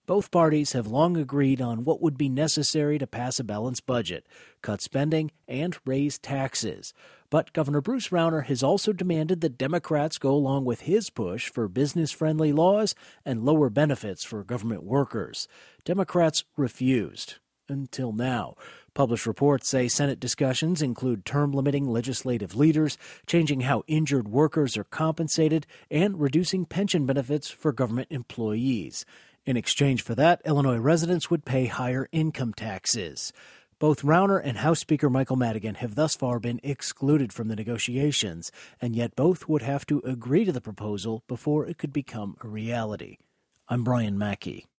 Both parties have long agreed on what would be necessary to pass a balanced budget, cut spending, and raise taxes. But Governor Bruce Rauner has also demanded that Democrats go along with his push for business-friendly laws and lower benefits for government workers. Democrats refused. Until now. Published reports say Senate discussions include term-limiting legislative leaders, changing how injured workers are compensated, and reducing pension benefits for government employees. In exchange for that, Illinois residents would pay higher income taxes. Both Rauner and House Speaker Michael Madigan have thus far been excluded from the negotiations, and yet both would have to agree to the proposal before it could become a reality. I'm Brian Mackey.